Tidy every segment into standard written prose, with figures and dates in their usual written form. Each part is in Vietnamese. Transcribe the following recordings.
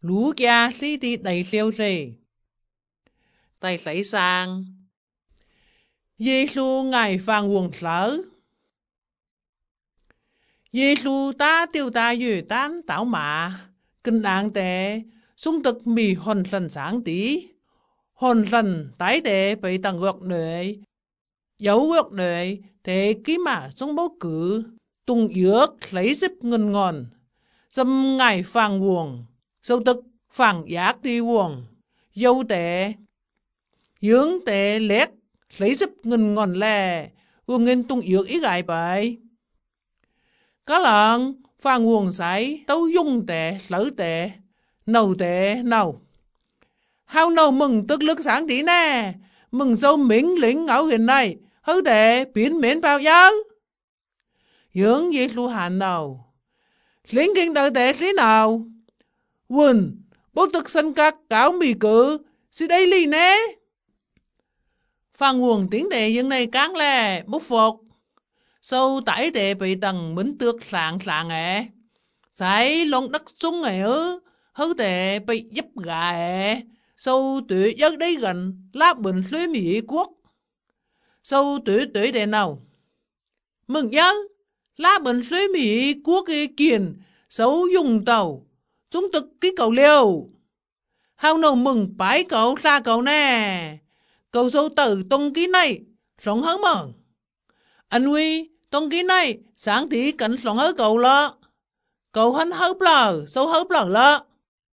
儒家是的大小事，在世上，耶穌愛放王手，耶穌打掉大魚蛋倒馬，kinh đáng tế, xung thực mì hồn thần sáng tí, hồn thần tái tế bị tầng gọc nưỡi, dấu gọc nưỡi, thế ký mà xung bố cử, tung ước lấy xếp ngân ngon, dâm ngài phàng wuồng, sâu tức phàng giác đi wuồng, dâu tế, dưỡng tế lét, lấy xếp ngân ngon lè, wuồng ngân tung ước ý gài bởi. Có lần, phàng wuồng sái, tấu dung tế, lỡ tế, nầu tế, nầu. Hào nầu mừng tức lực sáng tí nè, mừng sâu miễn lĩnh ngẫu hiện này, hư tế biến miễn bao giờ. Dưỡng dĩ lưu hàn nầu. Lính kinh tự tế lý nào. Quỳnh, bố tức sân các cáo mì cử, xí đây lì nè. Phàng wuồng tiếng tế dân này cán lè, bố phục. Sâu tải tế bị tầng mến tước sạng ế. Sái lông đất sung ế hư tế bị giúp gà ế. Sâu tuổi giấc đấy gần lá bình xuế mỹ quốc. Sâu tuổi tế nào. Mừng nhớ, lá bình xuế mỹ quốc cái kiền sâu dùng tàu. Chúng thực cái cầu liều. Hào nào mừng bái cậu xa cậu nè. Cậu sâu tử tung ký này sống hớ mừng. Anh Huy, tung ký này sáng tí cảnh sống hớ cậu lọ. Cậu hân hớp lờ, sâu hớp lờ lọ.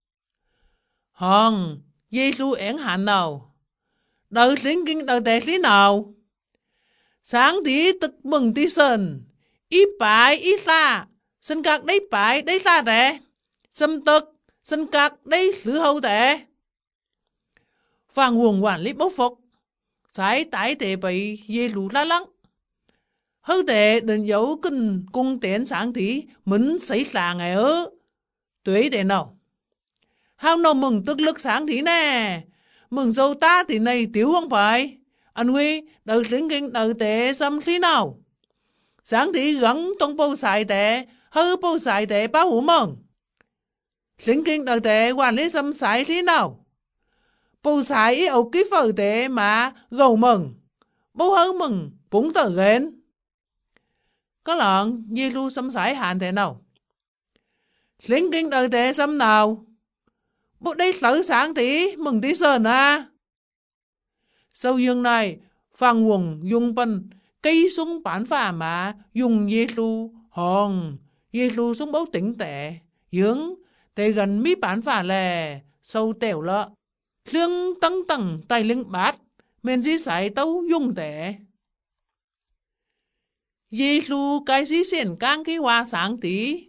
Hòn, Giê-xu ẻn hạn nào. Đời lính kinh đời tế lý nào. Sáng tí tức mừng tí sơn. Ý bái ý xa. Sân các đấy bái đấy xa tế. Xâm tức, sân các đấy xử hậu tế. Phàng wuồng quản lý bốc phục. Sái tái tế bị Giê-xu lá lắng. Hư tế định dấu kinh cung tiến sáng tí mến xảy xa ngày ớ. Tuế tế nào. Hào nào mừng tức lực sáng tí nè. Mừng dâu ta thì này tiếu không phải. Anh Huy, đợi lính kinh đợi tế xâm tí nào. Sáng tí gắn tông bầu xài tế, hư bầu xài tế báo hữu mừng. Lính kinh đợi tế quản lý xâm xài tí nào. Bầu xài ý ấu ký phở tế mà gầu mừng. Bầu hư mừng, búng tờ ghen. Có lợn, Giê-xu xâm xài hạn thế nào. Lính kinh đợi tế xâm nào. Bộ đây sở sáng tí, mừng tí sơn à. Sau dương này, phàng wuồng dùng bần, cây súng bán phà mà, dùng Giê-xu, hòn, Giê-xu súng bấu tỉnh tệ, dưỡng, tệ gần mí bán phà lè, sâu tèo lợ. Lương tăng tầng tài linh bát, men dí sải tấu dùng tệ. Giê-xu cái dí xuyên cang cái hoa sáng tí.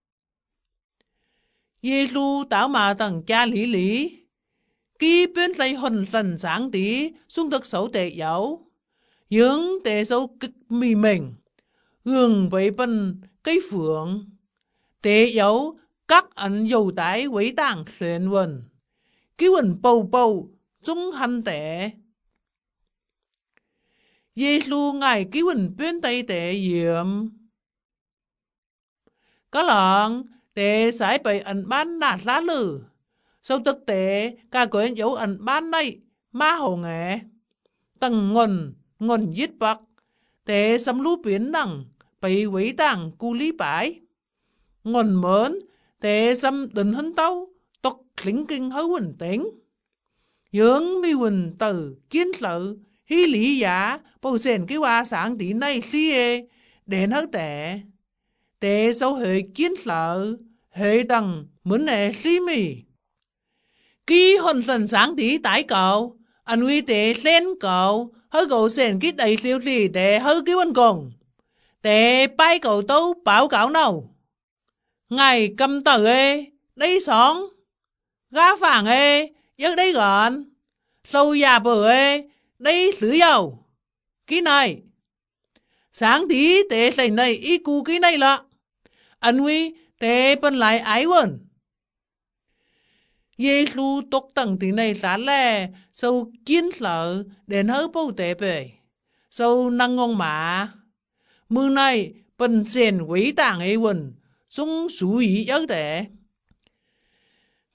Giê-xu tạo mà tầng cha lý lý. Kỳ bên lấy hồn thần sáng tí xung thực xấu tệ dấu. Dưỡng tệ xấu cực mì mình. Gương với bần cây phượng. Tệ dấu các ẩn dầu tái quấy tàng xuyên quần. Ký quần bầu bầu trung hân tệ. Giê-xu ngài ký quần bên tay tệ diệm. Có lợn tệ sải bởi ẩn bán nạt lá lử. Sau thực tế, cả quyến dấu ẩn bán này, má hồ nghệ. Tầng ngôn giết bạc. Tệ xâm lũ biến nặng, bị quỷ tàng cu lý bãi. Ngôn mớn, tệ xâm định hân tâu, tộc lính kinh hấu quỳnh tính. Dưỡng mi quỳnh tử, kiến sự, hí lý giả, bầu xền cái hoa sáng tí này xí ê, đến hấu tệ. Tệ sâu hệ kiến sự, hệ đằng mướn nè xí mì. Ký hồn thần sáng tí tái cậu, anh Huy tế sen cậu, hơi cậu sen ký đầy siêu xì tế hơi ký văn cùng. Tế bay cậu tấu báo cáo nào. Ngày cầm tờ ê, đây sống. Gá phàng ê, giấc đây gọn. Sâu già bờ ê, đây xử dầu. Ký này. Sáng tí tế sành này y cú ký này lạ. Anh Huy tế bần lại ái quần. Giê-xu tốt tầng tí này xá lè, sâu kiến sở đến hớ bầu tế bề. Sâu năng ngon mã. Mương này, bần xền quý tàng ấy quần, sung xú ý ớt tế.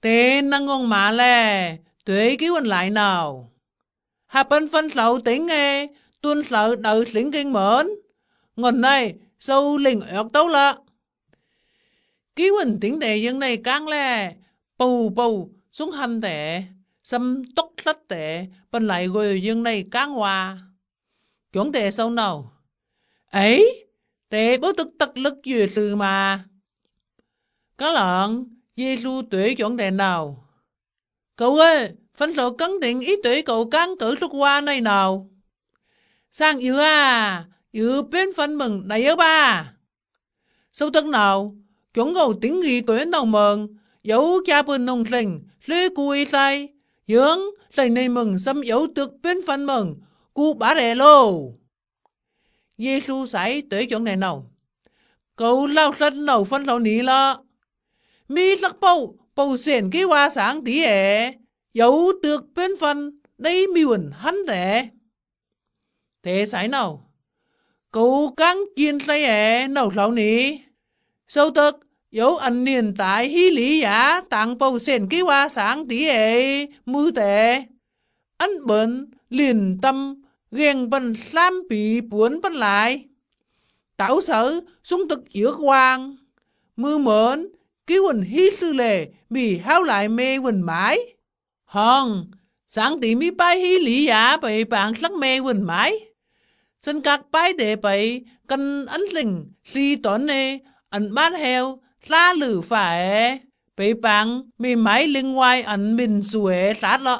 Tên năng ngon mà lè, tuế cứu anh lại nào. Hà bên phân sầu tính nghe, tuôn sợ đợi xính kinh mến. Ngần này, sâu linh ớt tấu lạ. Cứu anh tính đề dân này càng lè, bầu bầu xuống hành tệ, xâm tốc lách tệ, bên lại rồi dân này càng hòa. Chuẩn tệ sâu nào. Ấy, tệ bố tức tật lực dùa sự mà. Có lợn, Giê-xu tuế chuẩn tệ nào. Cậu ơi, phân sầu cấn định ý tuế cậu càng cử xuất qua này nào. Sang yếu à, yếu bên phân mừng đầy yếu ba. Sâu tân nào, chuẩn ngầu tiếng nghị tuế nào mừng, dấu cha bên nông sinh, lê cụ y say, dưỡng, lấy này mừng xâm dấu tược bên phân mừng, cụ bá rẻ lô. Giê-xu sải tuế chuẩn này nào. Cậu lao sân nào phân sầu ní lọ. Mi sắc bầu, bầu xển cái hoa sáng tí ế, dấu tược bên phân, đây mi quần hắn tệ. Thế sải nào. Cậu càng chiên say ế, nào sầu ní. Sâu tức, dấu ảnh niên tại hí lý giả, tặng bầu xển cái hoa sáng tí ế, mưu tệ. Anh bẩn, liền tâm, ghen bần xám bị buồn bần lại. Tảo sở, sung thực yếu quang. Mưu mến, cái quần hí sư lệ, bị hao lại mê quần mãi. Hòn, sáng tí mi bái hí lý giả bởi bạn sắc mê quần mãi. Xin các bái đệ bởi, cần ấn linh, si tổn nê, ấn bát heo, la lử phải, bởi bạn mi mãi linh ngoài ấn mình xuế sát lọ.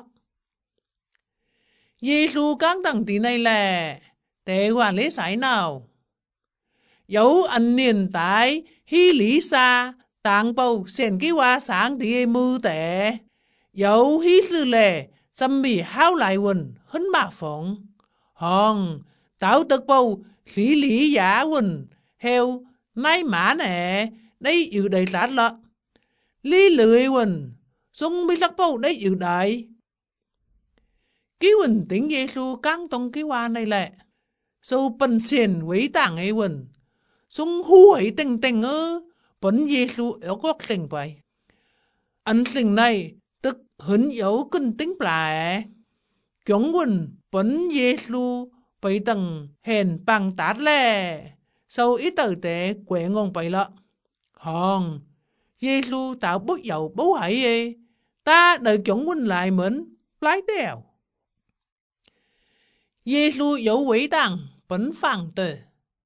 Giê-xu các đằng tí này là, tế hoàn lý sải nào. Dấu ấn niên tái, hí lý xa, tạng bầu xền cái hoa sáng tí mưu tệ. Dấu hí sư lệ, xâm bị hao lại quần, hấn bà phỏng. Hòn, táo tức bầu, lý lý giả quần, heo, nai mã nè, đây dự đầy sát lọ. Lý lưỡi quần, xung bí sắc bầu đây dự đầy. Cái quần tính Giê-xu căng tông cái hoa này lệ. Sâu bần xền quý tảng ấy quần. Xung hú ấy tình tình ơ, bấn Giê-xu ở góc sinh vậy. Anh sinh này, tức hấn yếu cân tính lại. Chúng quần bấn Giê-xu bởi tầng hèn bằng tát lệ. Sau ít tờ tế quệ ngon bày lọ. Hòn, Giê-xu tạo bốc dầu bố hãy ê. Ta đợi chúng quần lại mến, lái tèo. Giê-xu dấu quý tặng, bấn phẳng tờ.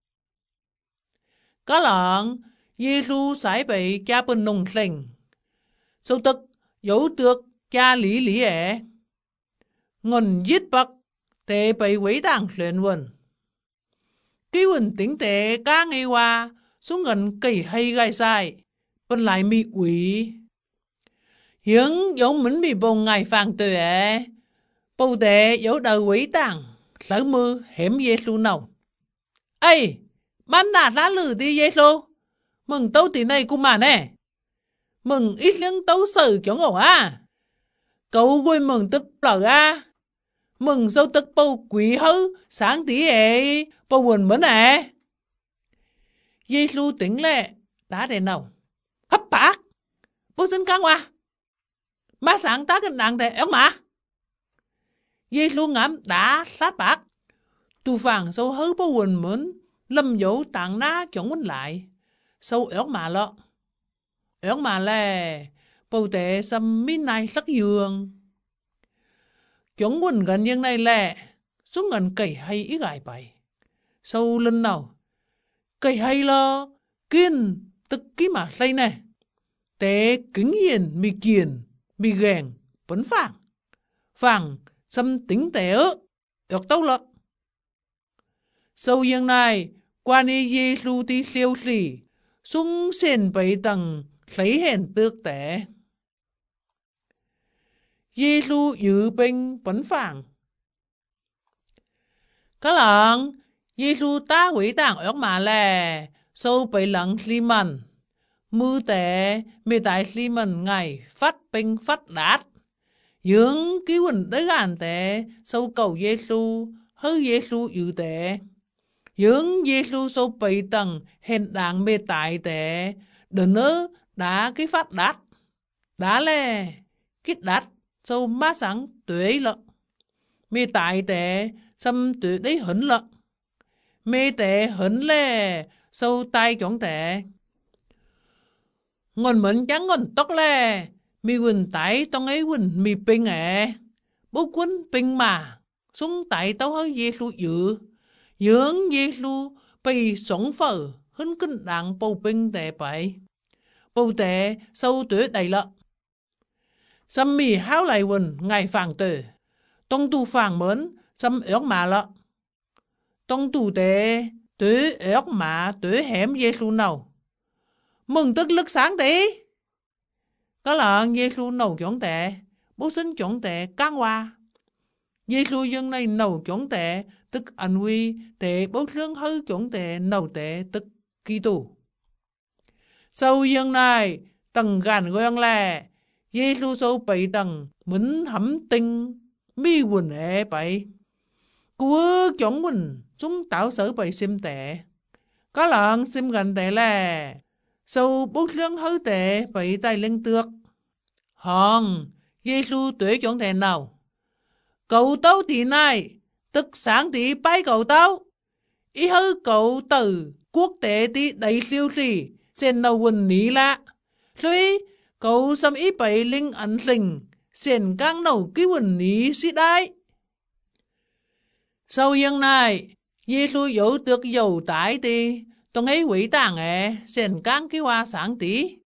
Có lợn, Giê-xu sải bị cha bên nông sinh. Sâu tức, dấu tược cha lý lý ế. Ngôn giết bậc, tệ bị quý tặng luyện quần. Cái quần tính tệ ca ngay qua, xuống gần kỳ hay gai sai, bên lại mi quỷ. Hiếng dấu mình bị bông ngày phàng tệ ế. Bầu tệ dấu đời quý tặng, sở mưa hẻm Giê-xu nào. Ê! Bạn đã ra lử đi Giê-xu. Mừng tấu tí này cũng mà nè. Mừng ít lưng tấu sự chỗ ngổ à. Cậu vui mừng tức lở à. Mừng sâu tức bầu quý hư. Sáng tí ế bầu buồn mến à. Giê-xu tính lệ. Đã đến nào. Hấp bác. Bố xin căng qua. Má sáng tá cái nàng thế ống mà. Giê-xu ngắm đã sát bác. Tù phàng sâu hư bầu buồn mến. Lâm dấu tặng ná chống quên lại. Sâu ớt mà lọ. Ớt mà lè. Bầu tệ xâm mít này sắc dường. Chống quên gần như này lè. Xuống gần cầy hay ý gài bày. Sâu lên nào. Cầy hay lo. Kiên. Tức ký mà xây nè. Tệ kính hiền mì kiền. Mì gèn. Vấn phàng. Phàng. Xâm tính tệ ớ. Ớt tấu lọ. Sâu dân này. Qua ni Giê-xu tí siêu xì, xung xên bấy tầng, lấy hèn tước tệ. Giê-xu dự bình bấn phàng. Các lần, Giê-xu ta quỷ tàng ớt mà lè, sâu bấy lặng xì mần. Mưu tệ, mê tại xì mần ngày, phát bình phát đát. Dưỡng ký quỳnh tới gàn tệ, sâu cầu Giê-xu, hư Giê-xu dự tệ. Dưỡng Giê-xu sâu bầy tầng hèn đảng mê tại tệ, đừng ớ đã cái phát đát. đã lẽ kít đắt sâu má sáng tuế lợ. Mê tại tệ xâm tuế đấy hấn lợ. Mê tệ hấn lẽ sâu tay chóng tệ. Ngon mến chẳng ngon tóc lẽ. Mì quỳnh tải tông ấy quỳnh mì bình bố quân bình mà. Xuống tại tao hơi Giê-xu dự. Dưỡng Giê-xu bày sống phở. Hứng kinh đặng bầu bình tệ bậy. Bầu tệ sâu tuế đầy lợ. Xâm mì háo lại quỳnh ngày phàng tờ. Tông tu phàng mến xâm ớt mà lợ. Tông tu tệ tuế ớt mà tuế hẻm Giê-xu nào. Mừng tức lực sáng tí. Có là Giê-xu nấu chuẩn tệ. Bố xin chuẩn tệ căng hoa. Giê-xu dân này nấu chuẩn tệ. Tức anh huy tệ bố xin hơi chuẩn tệ nấu tệ tức kỳ tù. Sau dân này tầng gàn gương lè. Giê-xu sâu bày tầng mình hẩm tinh mi quỳnh bày. Cô chuẩn quỳnh chúng tạo sở bày xem tệ. Có lần xem gần tệ lè. Sau bút lương hơi tệ bày tay lên tược. Hòn, Giê-xu tuế chuẩn tệ nào. Cậu tấu thì này, tức sáng thì bái cậu tấu. Ý hư cậu tử quốc tế thì đầy siêu sĩ, xem nào quần ní lạ. Rồi, cậu xâm ý bày linh ẩn linh, xem càng nào cái quần ní sĩ đáy. Sau dân này, Giê-xu dấu tược dầu tái thì, tông ấy quỷ tàng xem càng cái hoa sáng tí.